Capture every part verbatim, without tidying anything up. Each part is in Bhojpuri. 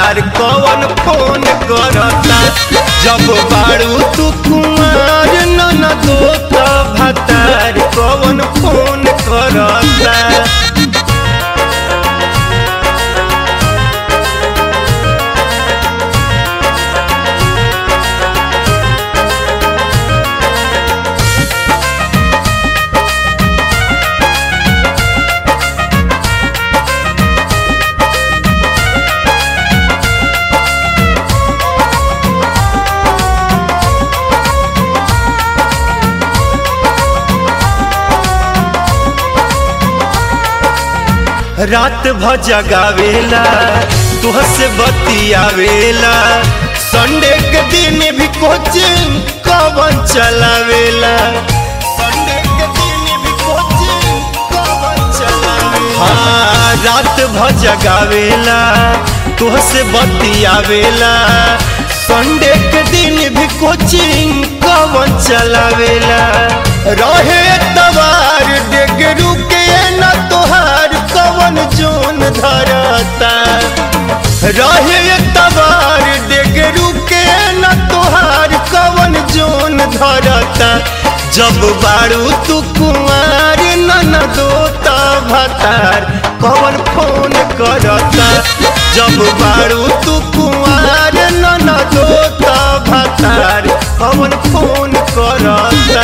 भातार कौन फोन करता। जब बारू तू कुमार ननदो त भातार कौन फोन करता। रात भ जगावेला तुहसे बतियावेला। संडे के दिन भी कोचिंग कवन चलावेला। संडे के दिन भी कोचिंग कवन चलावेला। हाँ रात भ जगावेला तुहसे बतियावेला। संडे के दिन भी कोचिंग कवन चलावेला। रहे तवार डेगरू के न तोहार कवन जोन धरता। रहे तवार डेगरू के न तोहार कवन जोन धरता। जब बारू तू कुमार ननदो त भातार कवन फोन करता। जब बारू तू कुमार ननदो त भातार कवन फोन करता।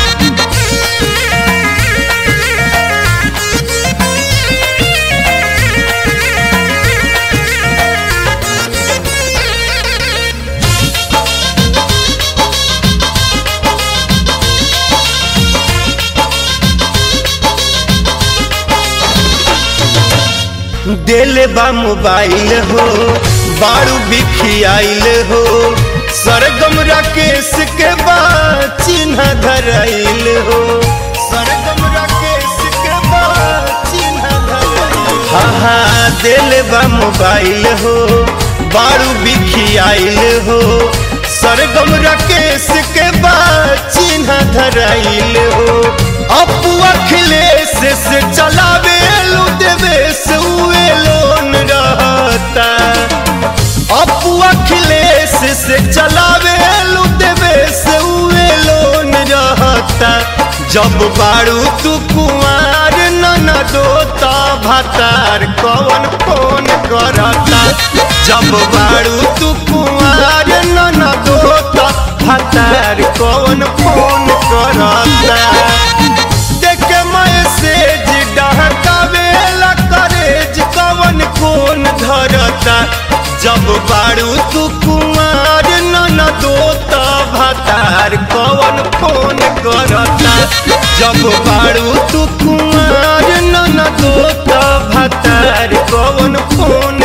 देले बा मोबाइल हो बारू बिखियाइल हो। सरगम राकेश के बा चिन्ह धराइल हो। सरगम राकेश के बा चिन्ह धराइल। हाँ हाँ देले बा मोबाइल हो बारू बिखियाइल हो। सरगम राकेश के बा चिन्ह धराइल हो। अपू अखिलेश से चलावे लू देवेश उए लोन रहता। अपू अखिलेश से चलावे लू देवेश उए लोन रहता। जब बारू तू कुमार ननदो त भातार कौन फोन करता। जब बारू तू कुमार ननदो त भातार कौन फोन करता। देखे मैसेज डहकावेला करेज कवन कौन धरता। जब बारू तू कुमार ननदो त भातार कवन फोन करता। जब बारू तू कुमार ननदो त भातार कवन फोन